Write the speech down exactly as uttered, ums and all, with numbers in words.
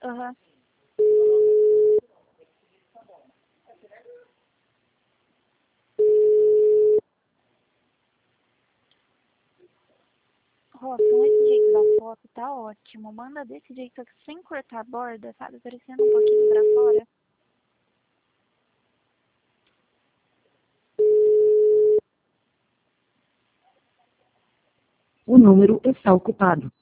Aham. Rô, então esse jeito da foto tá ótimo. Manda desse jeito aqui, sem cortar a borda, sabe? Aparecendo um pouquinho pra fora. O número está ocupado.